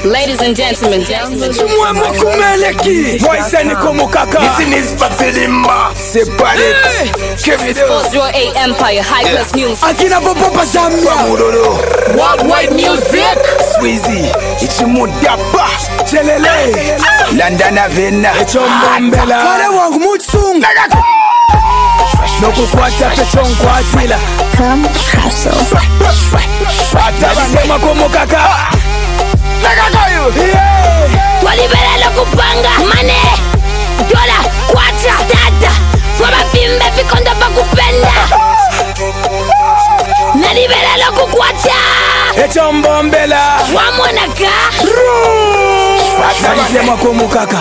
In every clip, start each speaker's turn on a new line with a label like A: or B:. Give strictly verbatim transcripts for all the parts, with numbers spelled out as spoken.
A: Ladies and gentlemen,
B: Chumwe mkumeleki Waise ni kumukaka
C: Isi nispafilimba Separate
A: this is four oh eight Empire, high class music.
B: Akina popopa zamya
C: Mudoro
A: Worldwide music.
C: Squeezy Ichimudapa
B: Chelele
C: Landana Vena
B: Chombombela Kare wangu mutsungu Nokukwata pechon kwa atila
D: Come hustle.
B: Atabasema kumukaka
D: Twalibelela kupanga mane dola kwacha dada Fwaba fimbe fikondo pa kupenda Nalibelela kukwata
B: Echombombela
D: Wamwanaka
B: Nalisema kumukaka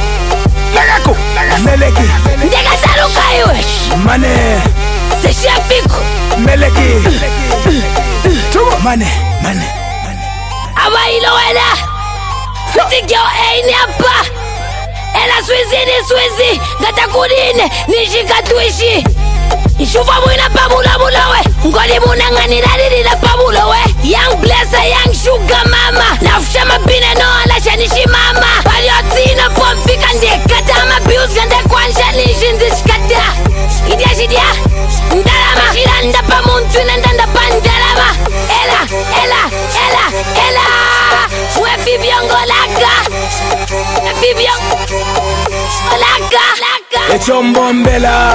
B: Meleki
D: Ndega saruka iwe
B: Mane
D: Seshafiku
B: Meleki Mane Mane
D: Aba ilo wena Fitikyo eini hapa Ela swizi ni swizi Gata kudine Nishika tuishi Ishufa mwina pabula bula we Ngoli muna ngani radiri la pabula we Young blesser, young sugar mama Nafusha mabine no alasha nishi mama Paliotino pomfika ndekata Ama bius ganda kwansha nishi ndishkata Idia shidia Ndalama Shiranda pa muntu nandanda pa ndalama Ela, ela, ela, ela We fibiongo laka We fibiongo laka
B: Echombombela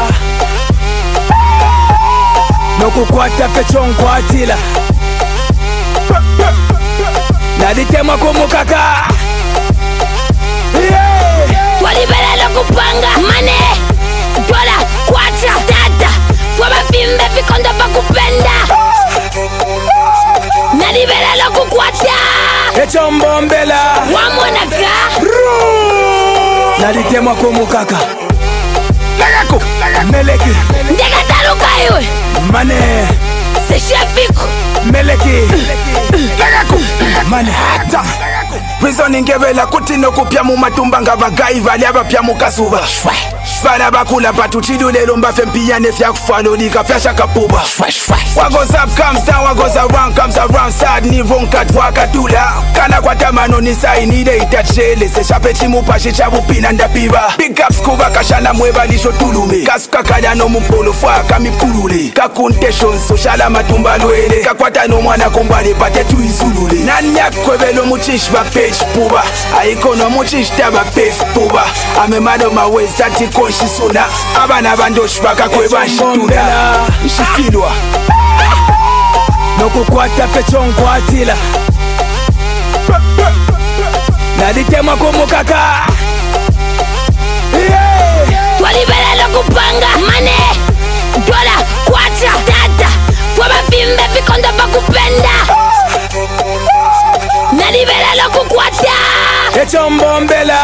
B: Nokukwata pechon kwa atila Nalitema kumukaka
D: Twalibelela kupanga mane dola kwacha dada Fwaba fimbe fikondo pa kupenda Nalibelela kukwata
B: Echombombela
D: Wamwanaka
B: Nalitema kumukaka Meleki
D: Ndega taruka iwe
B: Mane
D: Seshafiku
B: Meleki Mane
C: Reason ingebela kuti nokupya mu matumba ngabagayi vali abapya mu kasuba Bana bakula patuchidulelo mbafe mpiyane fya kufalolika fya shakapuba What goes up comes down, what goes around comes around. Sad ni ronkat wakatula Kana kwa tamano ni sainide itachele Seshape chimupa shichabupina ndapiba Big ups kuba kashana mweba lisho tulume Kasuka kaya no mpolo fwa kamipulule Kakunteshon soshala matumba lwele Kakwata no mwana kombale pate tuizulule Nanya kwebelo muchish ba page puba Aikono muchish taba page puba Ame mado ma ways tati konshi suna Abana bandosh baka kweba shituna Shifilwa
B: Nokukwata pechon kwa atila Nalitema kumukaka
D: Twalibelela kupanga mane dola kwacha dada Fwaba fimbe fikondo pa kupenda Nalibelela kukwata
B: Echombombela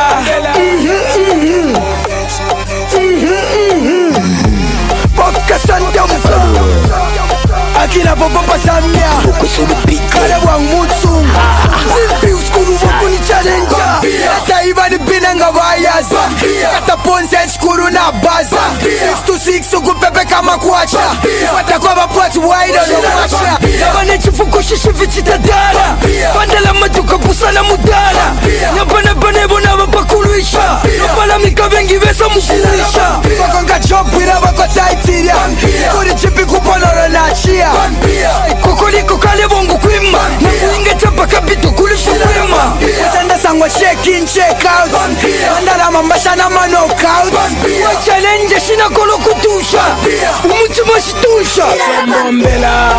C: Bofka sanda mfalo
B: Akina popopa samya Kare wangu mutsungu Zimbi uskuru wako ni challenger Ata iva ni bina nga bias Ata ponze skuru na baza six to six ukupepe kama kuacha Wata kwa mapwati waida no wacha Nabane chifuku shishifi chitadara Bandela maduka busana mudara Nyabane bane bona wapakuluisha Nabala mika vengi vesa mukulisha Wakonga chopira wako taitiria Kuri chipi kuponoro na chia Kukuliko kale bongo kwima Nakuinge chapa kapito kulisha kwima Watanda sangwa check in check out Wandala mambasha na ma knockout Wa challenge shina kolo kutusha Umutima shitusha Chombombela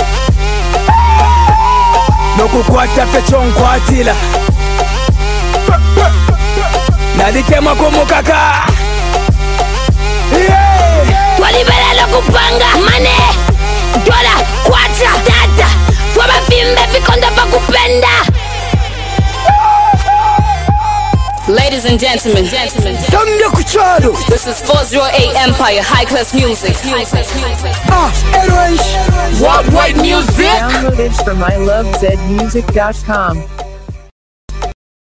B: Nokukwata pechon kwa atila Nalitema kumukaka
D: Twalibelela kupanga mane dola kwacha dada Fwaba fimbe fikondo pa kupenda
A: Ladies and gentlemen, gentlemen,
B: Tamya kuchado
A: this is four oh eight Empire, high class music.
B: Ah, Erwensh
A: Worldwide music.
E: Downloaded from I love zed music dot com.